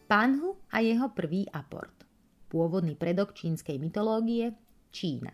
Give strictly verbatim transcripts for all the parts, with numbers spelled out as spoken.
Panhu a jeho prvý aport. Pôvodný predok čínskej mytológie Čína.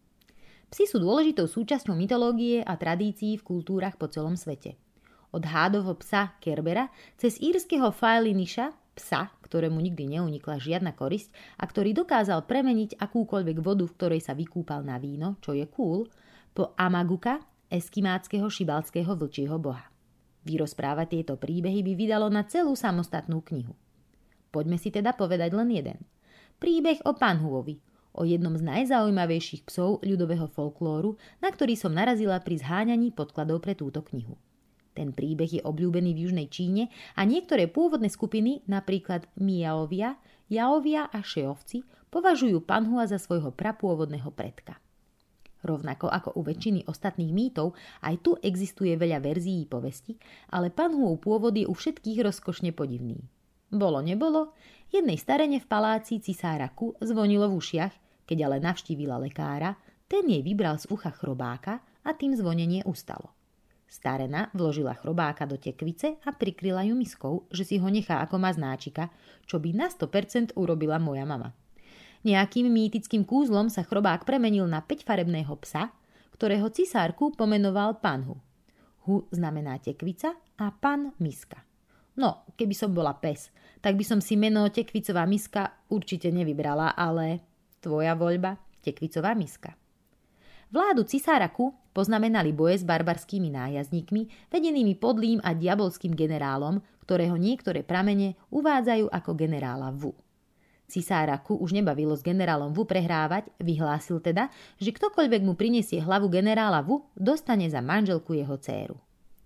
Psi sú dôležitou súčasťou mytológie a tradícií v kultúrach po celom svete. Od hádovho psa Kerbera cez írskeho Failiniša, psa, ktorému nikdy neunikla žiadna korisť a ktorý dokázal premeniť akúkoľvek vodu, v ktorej sa vykúpal na víno, čo je cool, po Amaguka, eskimáckého šibalského vlčieho boha. Vyrozprávať tieto príbehy by vydalo na celú samostatnú knihu. Poďme si teda povedať len jeden. Príbeh o Panhuovi, o jednom z najzaujímavejších psov ľudového folklóru, na ktorý som narazila pri zháňaní podkladov pre túto knihu. Ten príbeh je obľúbený v južnej Číne a niektoré pôvodné skupiny, napríklad Miaovia, Jaovia a Šeovci, považujú Panhua za svojho prapôvodného predka. Rovnako ako u väčšiny ostatných mýtov, aj tu existuje veľa verzií povesti, ale Panhuov pôvod je u všetkých rozkošne podivný. Bolo nebolo, jednej starene v paláci cisára Ku zvonilo v ušiach, keď ale navštívila lekára, ten jej vybral z ucha chrobáka a tým zvonenie ustalo. Starena vložila chrobáka do tekvice a prikryla ju miskou, že si ho nechá ako maznáčika, čo by na sto percent urobila moja mama. Nejakým mýtickým kúzlom sa chrobák premenil na päťfarebného psa, ktorého cisárku pomenoval Panhu. Hu znamená tekvica a pan miska. No, keby som bola pes, tak by som si meno tekvicová miska určite nevybrala, ale tvoja voľba, tekvicová miska. Vládu cisára Ku poznamenali boje s barbarskými nájazdníkmi, vedenými podlým a diabolským generálom, ktorého niektoré pramene uvádzajú ako generála Wu. Cisára Ku už nebavilo s generálom Wu prehrávať, vyhlásil teda, že ktokoľvek mu prinesie hlavu generála Wu, dostane za manželku jeho dcéru.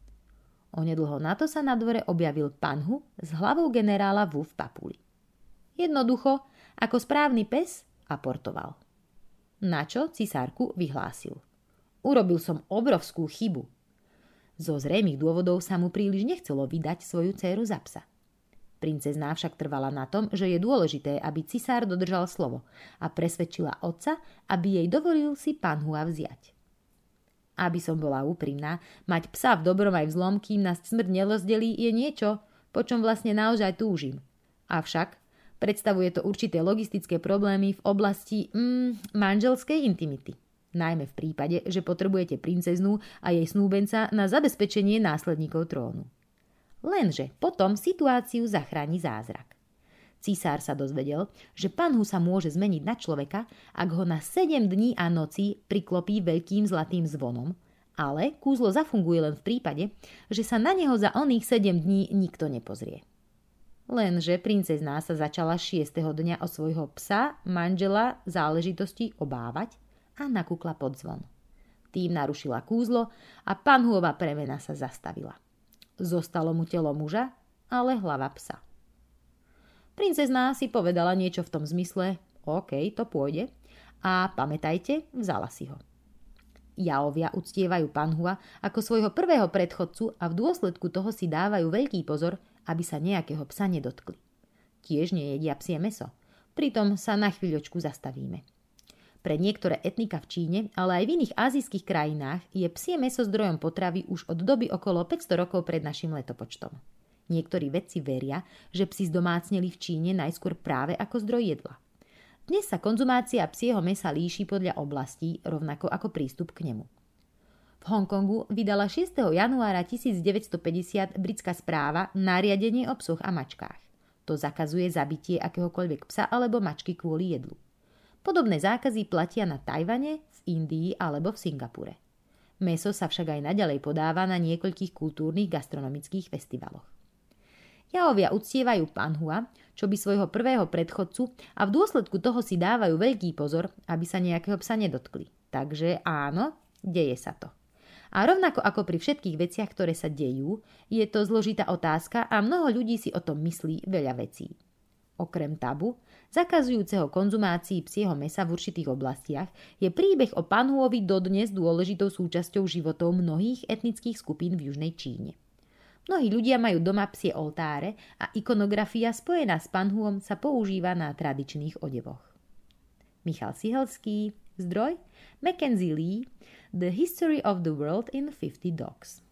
Onedlho na to sa na dvore objavil Panhu s hlavou generála Wu v papuli. Jednoducho, ako správny pes, aportoval. Načo cisárku vyhlásil. Urobil som obrovskú chybu. Zo zrejmých dôvodov sa mu príliš nechcelo vydať svoju dcéru za psa. Princezná však trvala na tom, že je dôležité, aby cisár dodržal slovo a presvedčila otca, aby jej dovolil si Panhua vziať. Aby som bola úprimná, mať psa v dobrom aj v zlom, kým nás smrť nerozdelí, je niečo, po čom vlastne naozaj túžim. Avšak predstavuje to určité logistické problémy v oblasti mm, manželskej intimity. Najmä v prípade, že potrebujete princeznú a jej snúbenca na zabezpečenie následníkov trónu. Lenže potom situáciu zachráni zázrak. Císár sa dozvedel, že Panhu sa môže zmeniť na človeka, ak ho na sedem dní a noci priklopí veľkým zlatým zvonom, ale kúzlo zafunguje len v prípade, že sa na neho za oných sedem dní nikto nepozrie. Lenže princezná sa začala šiesteho dňa o svojho psa, manžela, záležitosti obávať a nakúkla pod zvon. Tým narušila kúzlo a Panhuova premena sa zastavila. Zostalo mu telo muža, ale hlava psa. Princezná si povedala niečo v tom zmysle, OK, to pôjde, a pamätajte, vzala si ho. Jaovia uctievajú Panhua ako svojho prvého predchodcu a v dôsledku toho si dávajú veľký pozor, aby sa nejakého psa nedotkli. Tiež nejedia psie mäso, pritom sa na chvíľočku zastavíme. Pre niektoré etnika v Číne, ale aj v iných ázijských krajinách je psie mäso zdrojom potravy už od doby okolo päťsto rokov pred našim letopočtom. Niektorí vedci veria, že psi zdomácneli v Číne najskôr práve ako zdroj jedla. Dnes sa konzumácia psieho mäsa líši podľa oblastí, rovnako ako prístup k nemu. V Hongkongu vydala šiesteho januára tisícdeväťstopäťdesiat britská správa nariadenie o psoch a mačkách. To zakazuje zabitie akéhokoľvek psa alebo mačky kvôli jedlu. Podobné zákazy platia na Tajvane, v Indii alebo v Singapure. Mäso sa však aj naďalej podáva na niekoľkých kultúrnych gastronomických festivaloch. Jaovia uctievajú Panhua, čo by svojho prvého predchodcu, a v dôsledku toho si dávajú veľký pozor, aby sa nejakého psa nedotkli. Takže áno, deje sa to. A rovnako ako pri všetkých veciach, ktoré sa dejú, je to zložitá otázka a mnoho ľudí si o tom myslí veľa vecí. Okrem tabu, zakazujúceho konzumácii psieho mäsa v určitých oblastiach, je príbeh o Panhuovi dodnes dôležitou súčasťou životov mnohých etnických skupín v južnej Číne. Mnohí ľudia majú doma psie oltáre a ikonografia spojená s Panhuom sa používa na tradičných odevoch. Michal Sihelský, zdroj Mackenzie Lee, The History of the World in fifty Dogs.